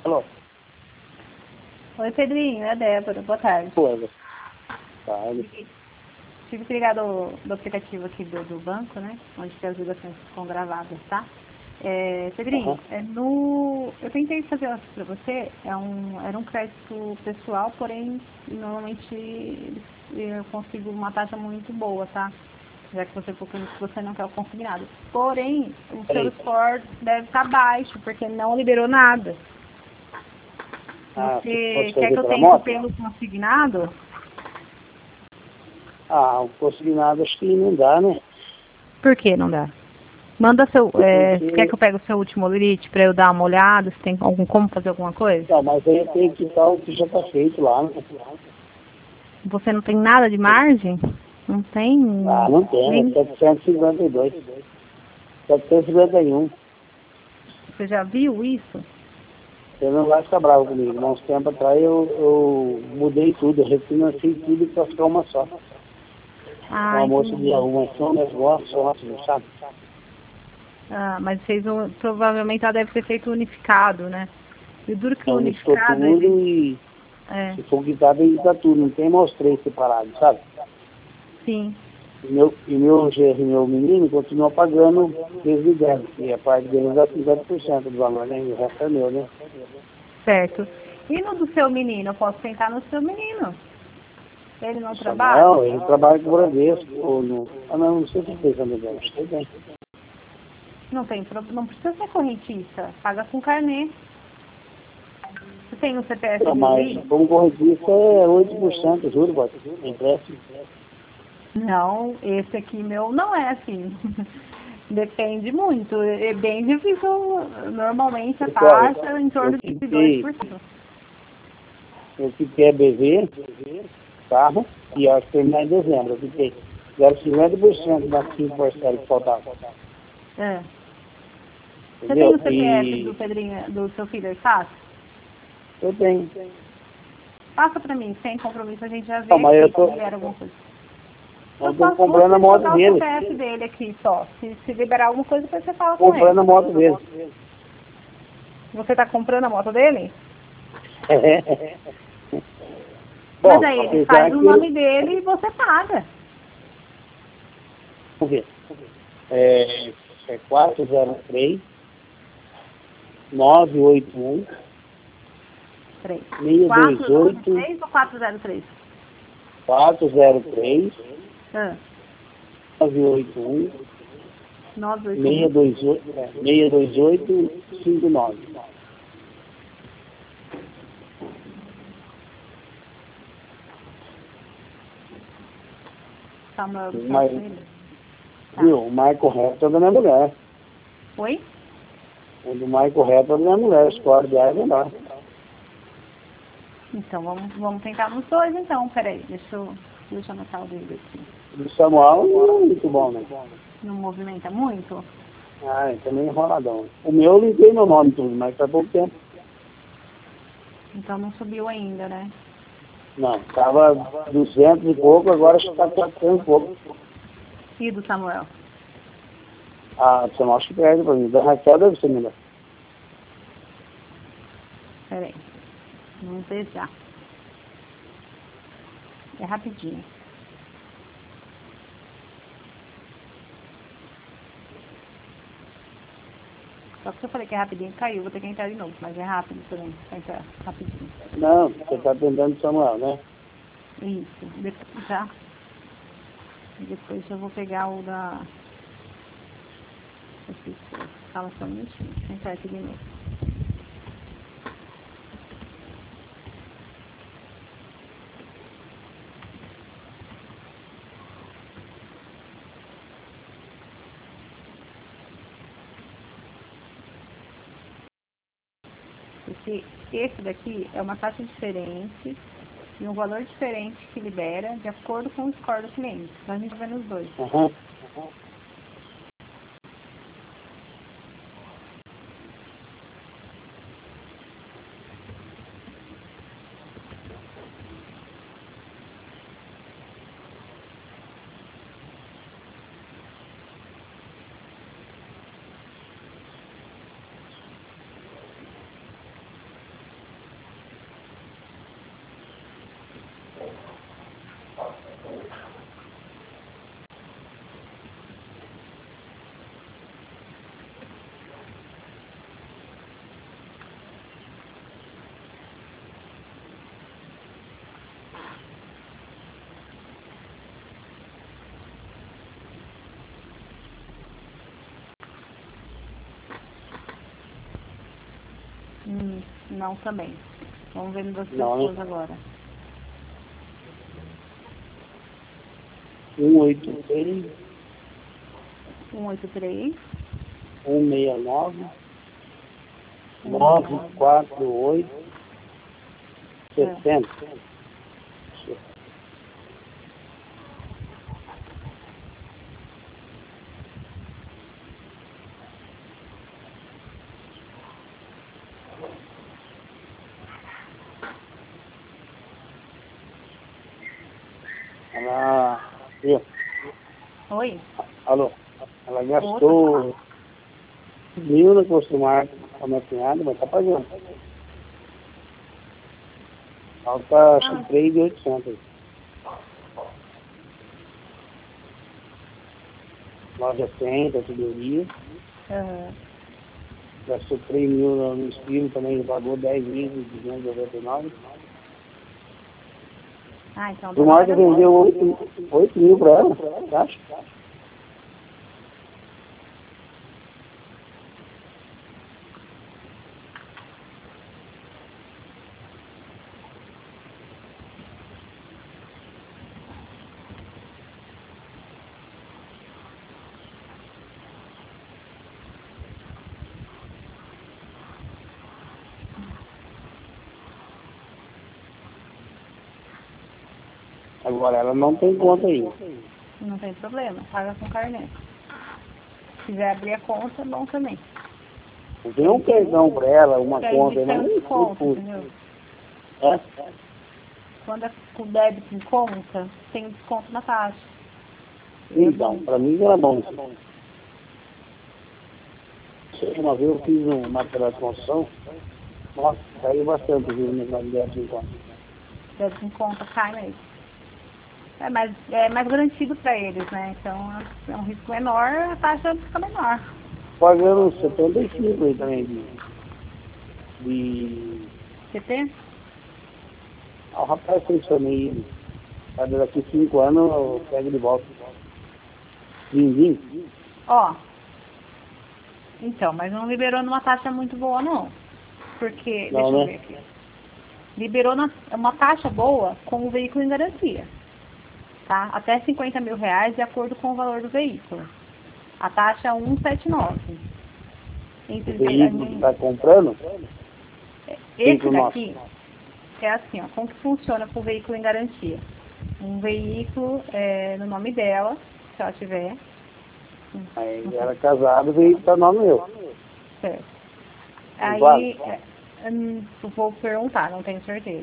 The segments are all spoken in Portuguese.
Alô? Oi, Pedrinho, é a Débora. Boa tarde. Boa tarde. Tive que ligar do aplicativo aqui do banco, né? Onde que as ligações ficam gravadas, tá? Pedrinho, eu tentei fazer para você, era um crédito pessoal, porém, normalmente eu consigo uma taxa muito boa, tá? Já que você colocou que você não quer o consignado. Porém, o seu score deve estar baixo, porque não liberou nada. Você quer que eu tente pelo consignado? O consignado acho que não dá, né? Por que não dá? Manda seu. Quer que eu pegue o seu último limite para eu dar uma olhada? Se tem como fazer alguma coisa? Não, mas aí tem que estar o que já está feito lá, né? Você não tem nada de margem? Não tem? Não tem, é 752. 751. Você já viu isso? Você não vai ficar bravo comigo. Há uns tempos atrás eu mudei tudo, eu refinancei tudo para ficar uma só. Uma moça de arrumação, negócio, ótimo, sabe? Mas provavelmente ela deve ter feito unificado, né? E duro que o unificado... tudo e se for quitar, tem que quitar tudo. Não tem mais os três separados, sabe? Sim. E meu genro e meu menino continuam pagando desde dela. E a parte deles dá 50% do valor, né? E o resto é meu, né? Certo. E no do seu menino? Eu posso tentar no seu menino. Ele não trabalha? Não, ele trabalha com o Bradesco. Não sei se tem também dela. Acho que tem. Não precisa ser correntista. Paga com carnê. Você tem um CPF Não, de mas como correntista é 8%, juro, pode. Empréstimo. Não, esse aqui meu não é assim. Depende muito. É bem difícil. Normalmente a taxa em torno de 2%. Eu fiquei BV, carro, e acho que terminar em dezembro. Eu fiquei 50% das 5% que faltavam. Você tem o CPF do Pedrinho, do seu filho Ersato? Eu tenho. Passa pra mim, sem compromisso, a gente já vê se libera alguma coisa. Eu estou comprando a moto dele. O CPF dele aqui só. Se liberar alguma coisa, depois você fala com ele. Comprando a moto dele. Você está comprando a moto dele? Bom, mas aí ele faz o nome dele e você paga. Por quê? É 403 981 628 403 ou 403? 403 981 628 59. Viu? O mais correto é da minha mulher. Oi? O do mais correto é da minha mulher. Escolhe de área não. Então, vamos tentar nos dois, então. Peraí, deixa eu anotar o dele aqui. O Samuel não é muito bom, né? Não movimenta muito? Ele tá meio enroladão. O meu eu limpei meu nome tudo, mas faz pouco tempo. Então não subiu ainda, né? Não, tava 200 e pouco, agora acho que tá 400 e pouco. E do Samuel? Do Samuel acho que perde pra mim. Da Raquel deve ser melhor. Peraí. Vamos ver já. É rapidinho. Só que se eu falei que é rapidinho, caiu. Vou ter que entrar de novo, mas é rápido também. Vai entrar rapidinho. Não, você tá tentando Samuel, né? Isso. Depois já. Depois eu vou pegar o da... Fala só um minutinho. Vou entrar aqui de novo. Porque esse daqui é uma taxa diferente e um valor diferente que libera de acordo com o score do cliente. Então a gente vai nos dois. Não também. Vamos ver no da sua Não, esposa né? agora. 183 183 169 169 948 60. Ela, viu? Oi? Alô? Ela gastou 1.000 no costumar a minha cunhada, mas tá pagando. Falta acho que 3.800. Loja 100, categoria. Gastou 3.000 no estilo também, pagou 10.299. Então O Marco vendeu 8.000 para ela, você acha? Agora ela não tem conta aí. Não tem problema, paga com carnê. Se quiser abrir a conta, é bom também. Não tem um perdão para ela, uma conta, tem não um desconto, entendeu? É? Quando é com débito em conta, tem um desconto na taxa. Então, para mim era bom. Uma vez eu fiz um material de construção, nossa, caiu bastante, viu, no negócio de débito em conta. Débito em conta cai mesmo. É mais garantido para eles, né? Então é um risco menor, a taxa fica menor. Pagando 75 aí também de... CT? O rapaz pressionei ele. Daqui 5 anos eu pego de volta. Vim. Ó. Então, mas não liberou numa taxa muito boa, não. Porque, Não, deixa eu né? ver aqui. Liberou uma taxa boa com o veículo em garantia. Tá? Até 50 mil reais de acordo com o valor do veículo. A taxa é 179. O veículo que está comprando? Esse daqui é assim, ó, como que funciona com o veículo em garantia? Um veículo no nome dela, se ela tiver. Aí era casado, o veículo está no nome meu. Certo. Vale? Vou perguntar, não tenho certeza.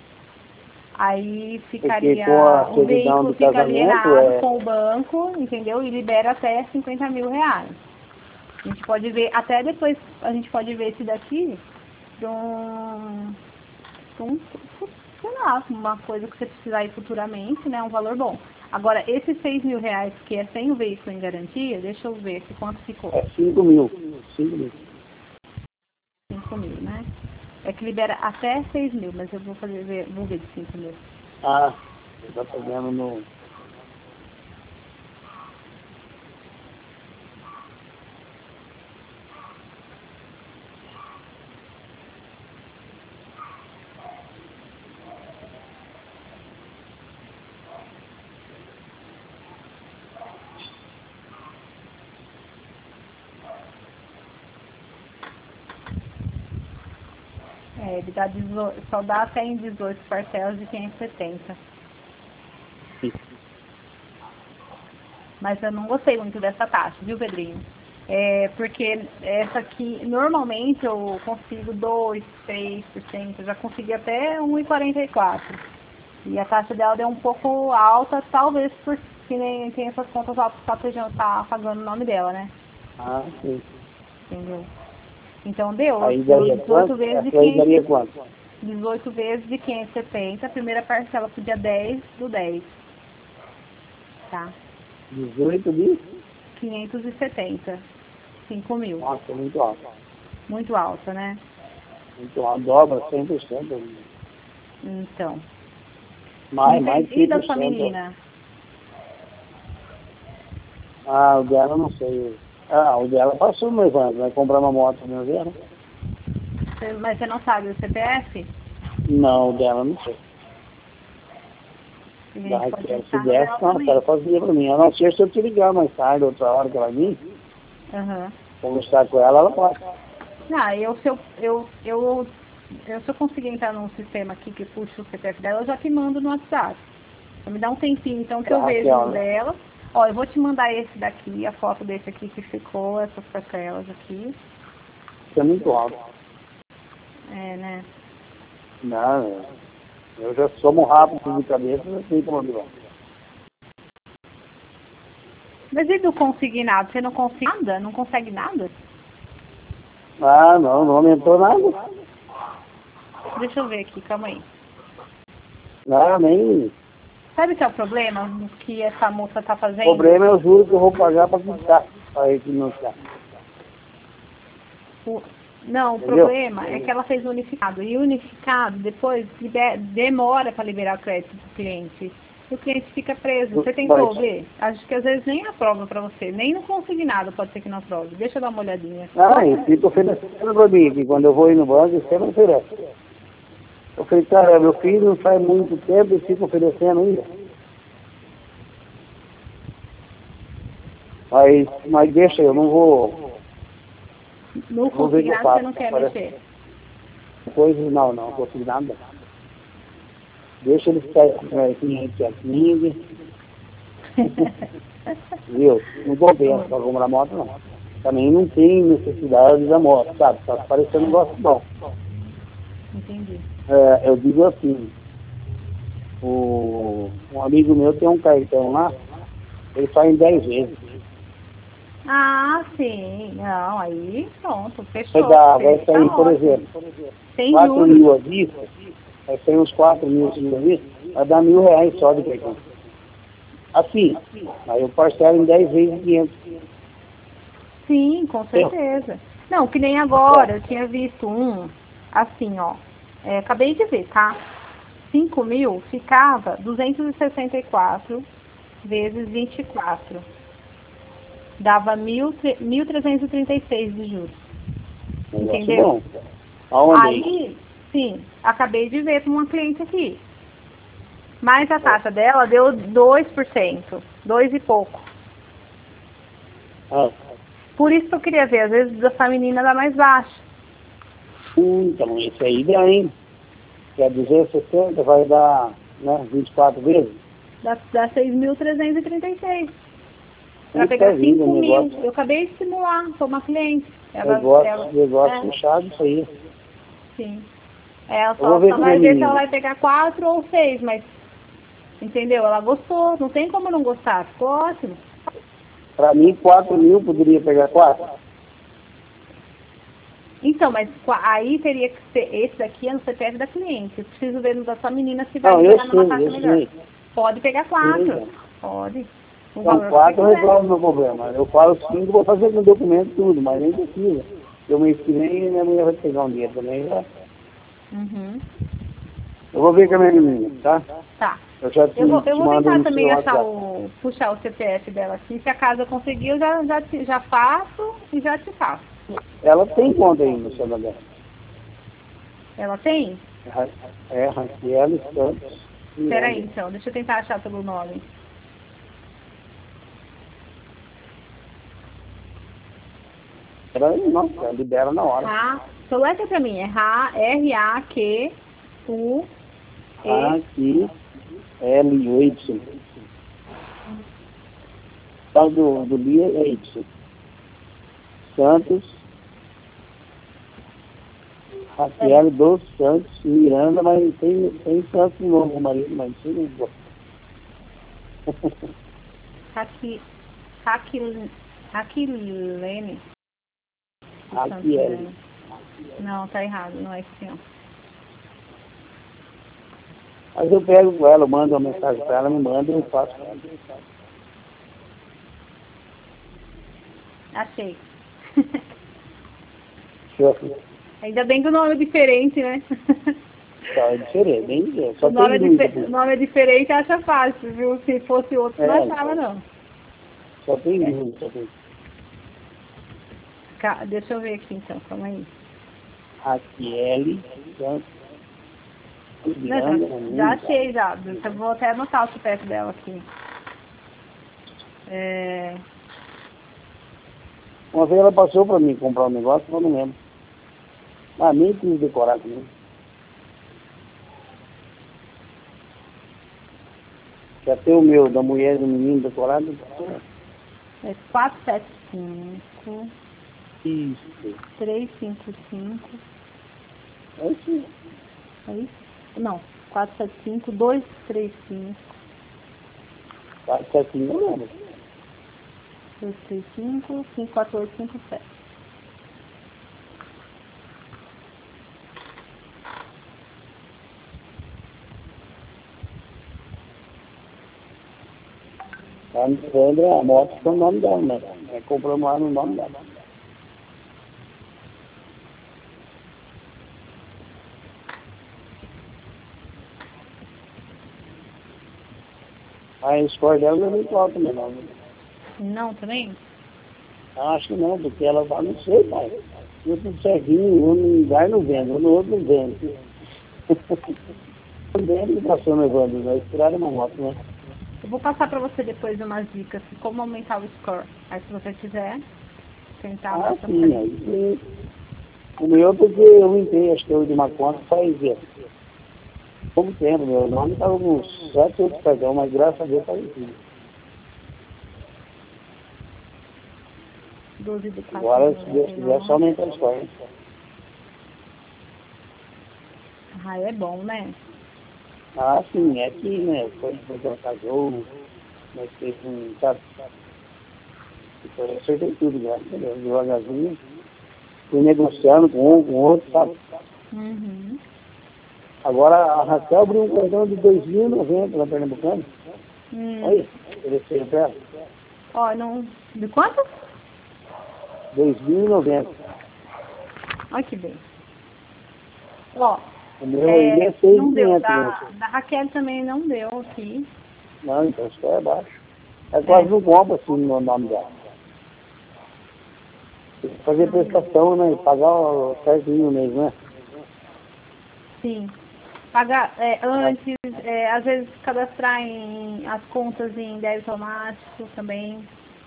Aí ficaria, o veículo fica alienado com o banco, entendeu? E libera até 50 mil reais. A gente pode ver, até depois, a gente pode ver esse daqui para sei lá, uma coisa que você precisar ir futuramente, né? Um valor bom. Agora, esses 6 mil reais que é sem o veículo em garantia, deixa eu ver aqui quanto ficou. É 5 mil. 5 mil, né? É que libera até 6 mil, mas eu vou ver de 5 mil. Ah, você está pagando no... Ele dá só dá até em 18 parcelas de 570. Sim. Mas eu não gostei muito dessa taxa, viu, Pedrinho? Porque essa aqui, normalmente eu consigo 2, 3%, eu já consegui até 1,44. E a taxa dela deu um pouco alta, talvez porque nem tem essas contas altas que tá pagando o nome dela, né? Ah, sim. Entendeu? Então deu 18 vezes de 570. 18 vezes de 570, a primeira parcela pro dia 10 do 10. Tá? 18 de? 570. 5 mil. Nossa, muito alto. Muito alta, né? Muito alto, dobra 100%. Então. Mais E da 100%. sua menina? Ah, o dela não sei. Ah, o dela passou, mas vai comprar uma moto, meu ver, né? Mas você não sabe o CPF? Não, dela não sei. Da Raquel, se desse, não, ela fazia pra mim. A não ser se eu te ligar mais tarde, outra hora que ela vir, conversar com ela, ela pode. Não, se eu conseguir entrar num sistema aqui que puxa o CPF dela, eu já te mando no WhatsApp. Então, me dá um tempinho, então, que eu vejo o dela. Ó, eu vou te mandar esse daqui, a foto desse aqui que ficou, essas parcelas aqui. Isso é muito alto. É, né? Não, eu já somo rápido de cabeça, não sei como é. Mas e do consignado? Você não consegue nada? Não consegue nada? Ah, não aumentou nada. Deixa eu ver aqui, calma aí. Não, nem... Sabe o que é o problema que essa moça tá fazendo? O problema é o juro que eu vou pagar para quitar, para refinanciar. Não, o problema é que ela fez unificado. E unificado, depois, demora para liberar o crédito do cliente. E o cliente fica preso. Você tentou ver? Acho que às vezes nem aprova para você. Nem no consignado pode ser que não aprove. Deixa eu dar uma olhadinha. Ah, e fica oferecendo para mim, que quando eu vou ir no banco, você não oferece. Eu falei, cara, meu filho não faz muito tempo e fica oferecendo ainda. Mas deixa, eu não vou... No consignado você não quer mexer? Coisas não consignado. Deixa ele ficar cliente aqui. Viu? Não compensa para comprar moto, não. Também não tem necessidade da moto, sabe? Tá parecendo um negócio bom. Entendi. Eu digo assim, um amigo meu tem um cartão lá, ele faz em 10 vezes. Ah, sim. Não, aí pronto, fechou. Vai sair, por exemplo, 4 mil à vista, vai sair uns 4 mil à vista, vai dar R$1.000 só de cartão. Assim, aí eu parcelo em 10 vezes 500. Sim, com certeza. Não, que nem agora, eu tinha visto um, assim, ó, acabei de ver, tá? 5 mil ficava 264 vezes 24. Dava 1.336 de juros. Entendeu? Aí, sim, acabei de ver com uma cliente aqui. Mas a taxa dela deu 2%, 2 e pouco. Por isso que eu queria ver, às vezes essa menina dá mais baixa. Então, isso aí dá, hein? Que é 260, vai dar, 24 vezes? Dá 6.336. Para pegar 5 mil. Eu acabei de simular, sou uma cliente. Negócio fechado, isso aí. Sim. Ela só vai ver se ela vai pegar 4 ou 6, mas, entendeu? Ela gostou, não tem como não gostar, ficou ótimo. Para mim, 4 mil poderia pegar 4? Então, mas aí teria que ser, esse daqui é no CPF da cliente. Eu preciso ver no da sua menina se vai pegar numa taxa melhor. Pode pegar 4, pode. Então, 4 resolve o meu problema. Eu falo 5, vou fazer com documento tudo, mas nem precisa. Eu mês que vem, minha mulher vai pegar um dinheiro também, já. Eu vou ver com a minha menina, tá? Tá. Eu vou tentar também puxar o CPF dela aqui. Se a casa conseguir, eu já faço e já te faço. Ela tem conta aí no celular dela. Ela tem? Raquel Santos. Peraí, então. Deixa eu tentar achar pelo nome. Ela libera na hora. Soletra pra mim. É R-A-Q-U... A-Q-L-Y. O do Lia é Y. Santos. Raquel dos Santos Miranda, mas tem Santos novo, marido, mas isso não gosta. Raquilene. Não, tá errado, não é esse não. Mas eu pego com ela, eu mando uma mensagem para ela, me manda e eu faço. Achei. Ainda bem que o nome é diferente, né? É diferente, bem só o nome é diferente, acha fácil, viu? Se fosse outro, não achava, não. Só tem dúvida, Deixa eu ver aqui, então, calma aí. Raquel, já achei, já. Eu vou até anotar o CPF dela aqui. Uma vez ela passou para mim comprar um negócio, eu não lembro. Mas nem quis decorar comigo. Já tem o meu, da mulher e do menino decorado. É 475. Isso. 355. É isso. É isso? Não, 475, 235. 475, eu lembro. 235, 54857. Lá no Sandra, a moto foi o nome dela, né? Compramos lá no nome dela. A score dela não é muito alta, não. Não, também? Acho que não, porque ela fala, não sei, pai. Eu tudo certinho, um lugar não vendo, no outro não vendo. Não vendo, passou levando, né? Tiraram uma moto, né? Eu vou passar pra você depois umas dicas de como aumentar o score. Aí se você quiser tentar... sim, aí o meu porque eu limpei, acho que eu de uma conta faz pouco tempo, meu nome estava com uns 7, 8 cartão, mas graças a Deus está limpinho. 12 de 4. Agora, se Deus quiser, só aumentar o score. Ah, é bom, né? Sim, é que, né, quando ela casou, nós fez sabe? Eu acertei tudo, graças a Deus, devagarzinho. Fui negociando com um, com outro, sabe? Uhum. Agora, a Raquel abriu um cartão de 2.090 na Pernambucana. Olha, ofereceram pra ela. Ó, não... De quanto? 2.090. Olha que bem. Ó, O meu aí é 6.500. não deu. Da Raquel também não deu aqui. Não, então isso é baixo. É quase não compra assim no nome dela. Tem que fazer prestação, né? Pagar certinho mesmo, né? Sim. Pagar antes, às vezes cadastrar as contas em débito automático também.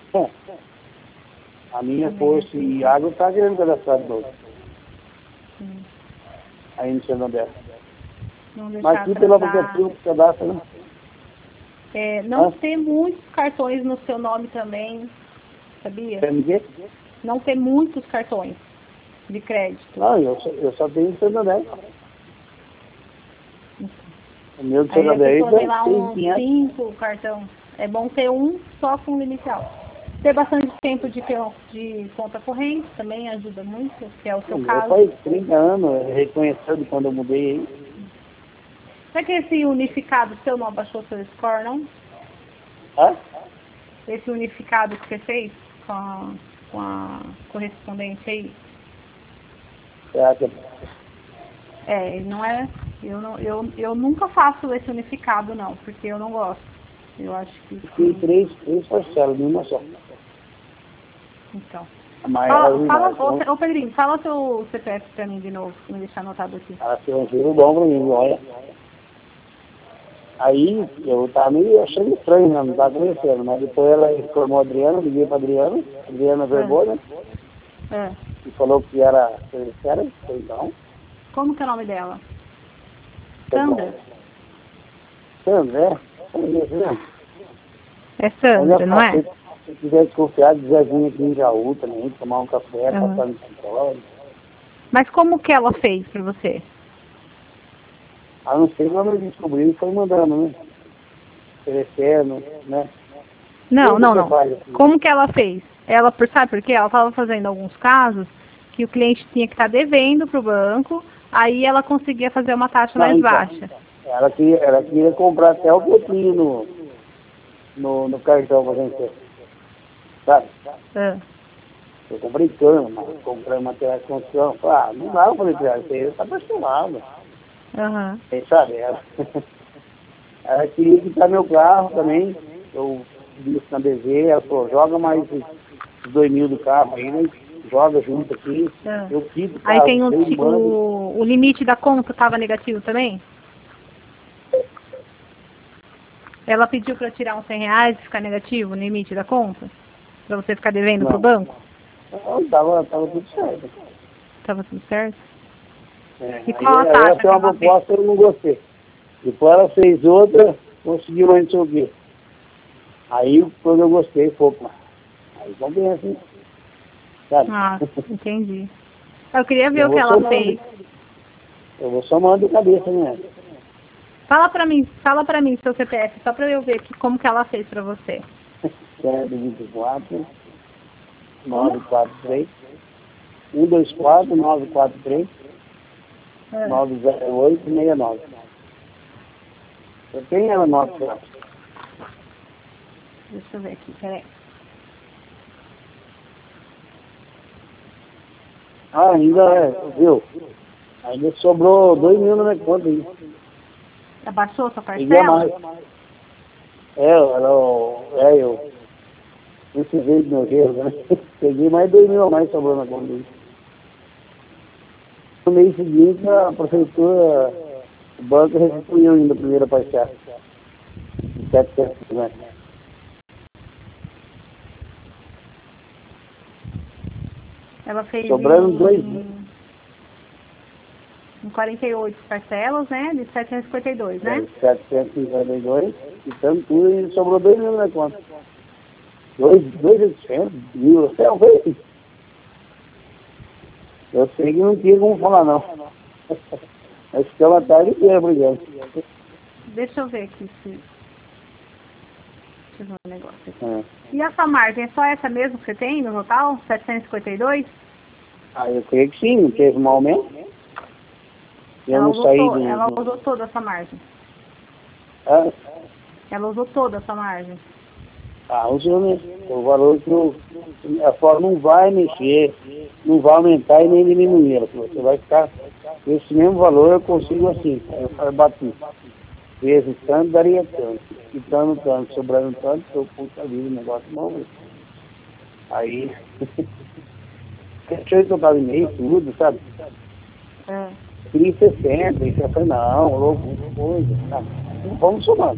A minha Força e Água está querendo cadastrar de novo. Sim. Aí no Santander. Não deixar Mas aqui pelo aplicativo que cadastra, né? Não ter muitos cartões no seu nome também, sabia? PMG? Não ter muitos cartões de crédito. Não, eu só tenho Santander. O meu de Aí a Santander pessoa tem lá uns 500. 5 cartões. É bom ter um só fundo inicial. Ter bastante tempo de conta corrente também ajuda muito, que é o seu caso. Faz 30 anos, reconhecendo quando eu mudei aí. Será que esse unificado seu não abaixou seu score, não? Esse unificado que você fez com a correspondente aí? Não é... Eu nunca faço esse unificado, não, porque eu não gosto. Eu acho que... Tem três parcelas, nenhuma só. Então. Ô Pedrinho, fala seu CPF pra mim de novo, pra me deixar anotado aqui. Foi um jogo bom pra mim, olha. Aí eu tava meio achando estranho, né? Não tava conhecendo, mas depois ela informou a Adriana, liguei pra Adriana verbou, né? E falou que era então. Como que é o nome dela? Sandra? Sandra, É Sandra, não é? Se quiser desconfiar, quiser vir aqui em Jaú também, tomar um café, passar no escritório. Mas como que ela fez pra você? Não sei quando ele descobriu e foi mandando, né? Oferecendo, né? Não. Como que ela fez? Sabe por quê? Ela estava fazendo alguns casos que o cliente tinha que estar devendo para o banco, aí ela conseguia fazer uma taxa mais baixa. Ela queria comprar até o pouquinho no cartão para vencer. Sabe? Eu comprei cama, comprei material de construção. Não dá, eu falei pra ela, você está parcelado. Sabe? Ela queria quitar meu carro também. Eu disse na BV, ela falou, joga mais os 2.000 do carro aí, né? joga junto aqui, eu quito. Aí tem o limite da conta estava negativo também? Ela pediu para tirar uns R$100 e ficar negativo o limite da conta? Para você ficar devendo pro banco? Não, tava tudo certo. Tava tudo certo? E qual a taxa? Essa é uma proposta que eu não gostei. Depois ela fez outra, conseguiu mais não sei o quê. Aí, quando eu gostei, pouco. Aí compensa, hein? Sabe? Ah, entendi. Eu queria ver o que ela fez. Eu vou somando de cabeça, né? Fala pra mim seu CPF, só pra eu ver como que ela fez pra você. 24 943 124 943 908 69. Eu tenho ela nota. Deixa eu ver aqui, peraí. Ainda viu? Ainda sobrou 2 mil na minha conta aí. Abaixou sua parcela? Eu precisei de meu erro, né? Peguei mais 2 mil a mais sobrou na conta aí. No mês seguinte, a prefeitura, o banco restituiu ainda a primeira parcela. De 750. Ela fez sobrando 2 em 48 parcelas, né? De 752, né? 752, e tanto tudo, e sobrou 2 mil na conta. 2.800 mil, talvez. Eu sei que não tinha como falar, não. Mas ficava a tarde inteira brigando. Deixa eu ver aqui se... Deixa eu ver um negócio aqui. E a sua margem, é só essa mesmo que você tem no total? 752? Eu creio que sim, não teve um aumento. Ela usou toda a sua margem. Ela usou toda a sua margem. Usou mesmo. O valor que a forma não vai mexer, não vai aumentar e nem diminuir. Você vai ficar com esse mesmo valor, eu consigo assim. Eu bati. Vezes tanto, daria tanto. Quitando tanto, sobrando tanto, eu puta vida, o negócio não. Aí, deixa eu tocar e-mail, tudo, sabe? Queria 60, e você falou, não, louco, coisa, sabe? Vamos somando.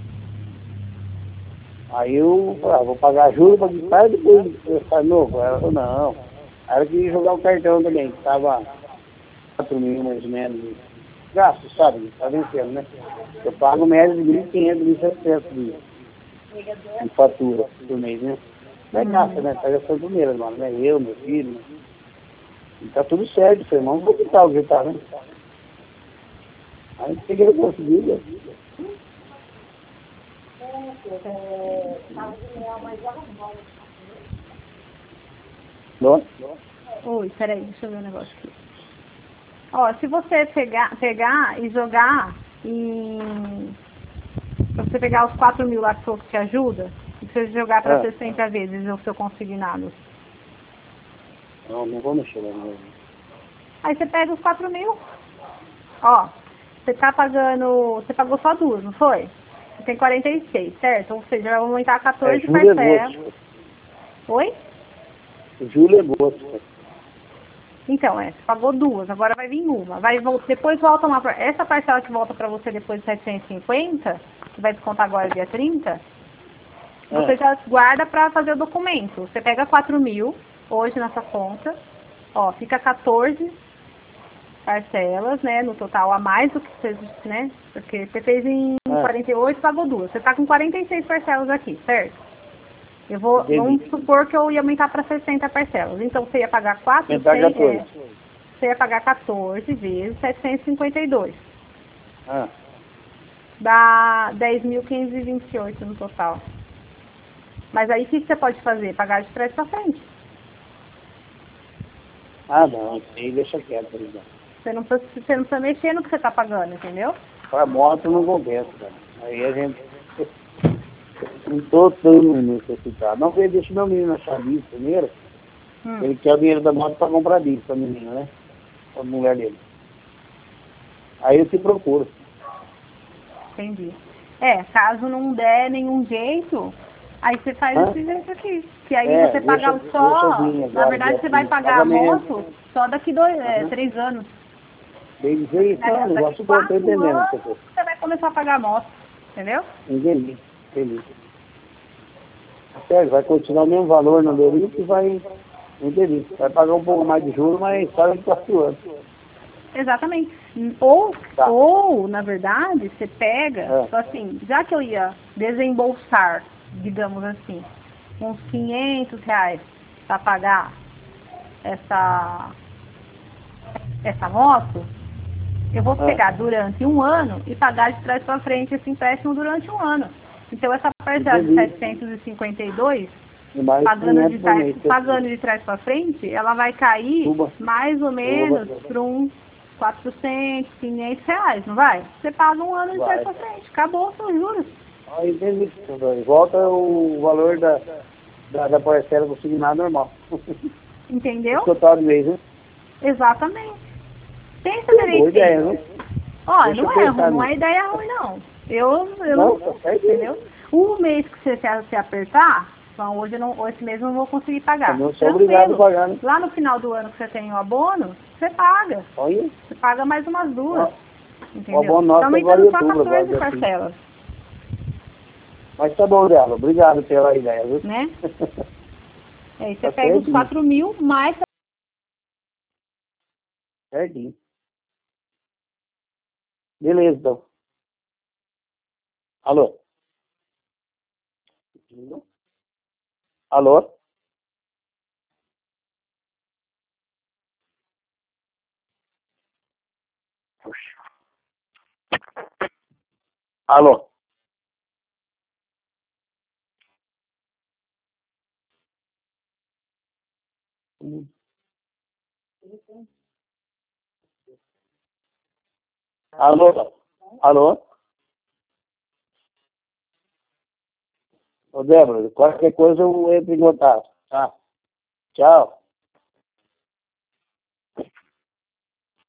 Aí eu falei, vou pagar juros para quitar e depois eu falei, novo. Ela falou, não. Aí eu queria jogar o cartão também, que estava 4 mil mais ou menos. Gasto, sabe? Tá vencendo, né? Eu pago média de 1.500, 1.700 de fatura por mês, né? Não é gasto, né? Tá gastando primeiro, mano, né? Eu, meu filho, né? E tá tudo certo, foi, irmão. Vou quitar o que tá, né? Aí peguei a conseguir, Oi, peraí, deixa eu ver um negócio aqui. Ó, se você pegar e jogar em... Pra você pegar os 4 mil lá que o te ajuda, e você jogar para 60 vezes o seu consignado. Não vou mexer lá mesmo. Aí você pega os 4 mil. Ó, você tá pagando... Você pagou só 2, não foi? Você tem 46, certo? Ou seja, vai aumentar 14 parcelas. Oi? Julho e agosto. Então, você pagou 2, agora vai vir uma. Depois volta uma... Essa parcela que volta para você depois de 750, que vai descontar agora dia 30, você já guarda para fazer o documento. Você pega 4 mil hoje na sua conta, ó, fica 14 parcelas, né, no total a mais do que você, né, porque você fez em 48 e pagou 2. Você tá com 46 parcelas aqui, certo? Vamos supor que eu ia aumentar para 60 parcelas. Então você ia pagar 400, você ia pagar 14 vezes 752. Dá 10.528 no total. Mas aí o que você pode fazer? Pagar de trás para frente. Não, isso aí deixa quieto, por exemplo. Você não precisa mexer no que você está pagando, entendeu? Para moto não compensa, cara. Aí a gente... Não estou tão necessitado. Não que ele deixe meu menino achar disso primeiro. Ele quer o dinheiro da moto para comprar disso para a menina, né? Para a mulher dele. Aí eu te procuro. Entendi. Caso não der nenhum jeito, Aí você faz Hã? esse jeito aqui. Que aí É, você paga deixa só. eu vir Na agora, verdade, dia você vai 15, pagar a pagamento. moto só daqui 3 anos. Bem dizer isso, não, o Daqui negócio que eu tô 4 entendendo, anos professor. você vai começar a pagar a moto. Entendeu? Entendi, entendi. Sério, vai continuar o mesmo valor no Lerico e vai, entendi, vai pagar um pouco mais de juros, mas só em 4 anos. Exatamente. Ou, Tá. ou, na verdade, você pega, É. tipo assim, já que eu ia desembolsar, digamos assim, uns R$ 500 para pagar essa moto, eu vou pegar durante um ano e pagar de trás para frente esse empréstimo durante um ano. Então, essa parcela de Entendi. 752, E mais pagando 500 por mês. de trás para frente, ela vai cair Suba. mais ou menos para uns R$ 400, R$ 500, não vai? Você paga um ano de trás para frente, acabou os seus juros. Ah, entendi. Volta o valor da parcela consignada normal. Entendeu? O total de mês, né? Exatamente. Pensa Boa direitinho. ideia, né? Ó, Deixa não eu é pensar ruim, não é nisso. ideia ruim, não. Eu Não, não, tá certo. entendeu? O mês que você se apertar, então hoje eu não, esse mês eu não vou conseguir pagar. Eu não sou obrigado a Tranquilo. pagar, né? Lá no final do ano que você tem o abono, você paga. Olha, Você paga mais umas duas. o Entendeu? abono Tá nosso agora aumentando em só outubro, agora 14 dia 15. parcelas, Mas tá bom, Dela. Obrigado pela ideia, viu? né? Aí você Tá pega os certinho. 4.000 mais. Certinho. Beleza, então. Alô? Alô? Puxa. Alô? Alô? Alô? Ô, Débora, qualquer coisa eu entro em contato. Tá? Tchau.